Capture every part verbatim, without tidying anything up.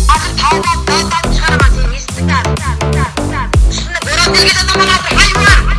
Azır tavuk dağdan çıkaramazsın. İstikrar. Üstünde boran delgeden aman aldı. Hayvan.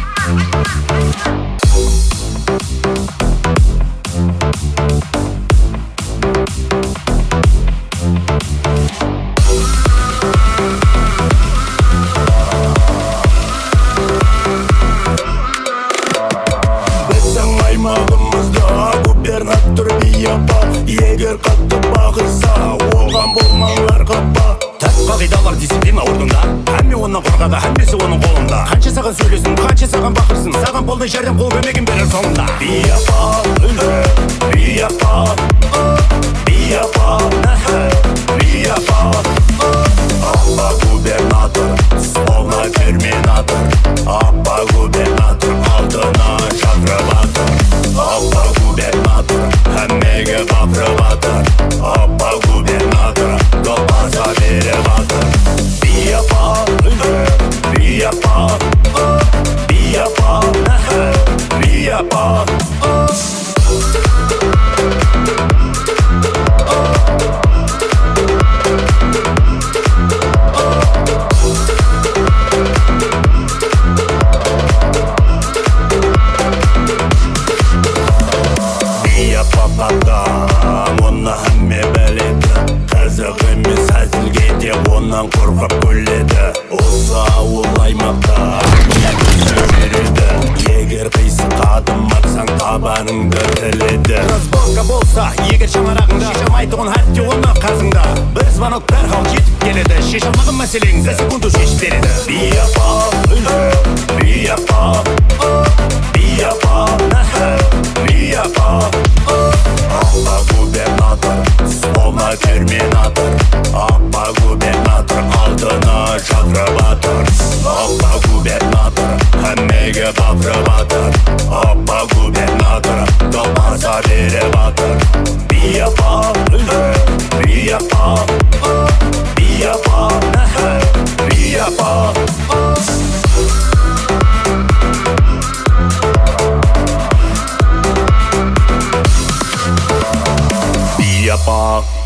Біздің аймағымызда губернатор бияпа. Егер қатты бағырса оған болмаңдар қапа. Тәт қағидалар дисциплина орнында, әмме оны қорғады, әммесі оның қолында. Қанша саған сөйлесін, қанша саған бақырсын, саған болмай жәрдем қол көмегін берер соңында. Бияпа, бияпа, бияпа, бияпа. Апа губернатор, словно терминатор. Апа губернатор, алдына шақырыватыр. Апа губернатор, әммеге қапырыватыр. Апа губернатор, допаса беріватыр. Бияпа, бияпа, бияпа, бияпа. Оны әмме бәледі, қызық емес әзілге де онан қорқып күледі. Осы ауыл аймақта көзі береді. Егер қисын қадым атсаң табаныңды тіледі. Разборка болса, егер шаңырағыңда шешамайтұғын әтте оны қазыңда. Бір звонок дәрхал жетіп келеді. Шешамағын мәселеңді секунду шешіп береді. Бияпа, бияпа, бияпа, бияпа. Апа губернатор, словно терминатор. Апа губернатор, алдына шақырыватыр. Апа губернатор, әммеге қапырыватыр. Апа губернатор, допаса беріватыр. Бияпа, бияпа, бияпа, бияпа. Бияпа.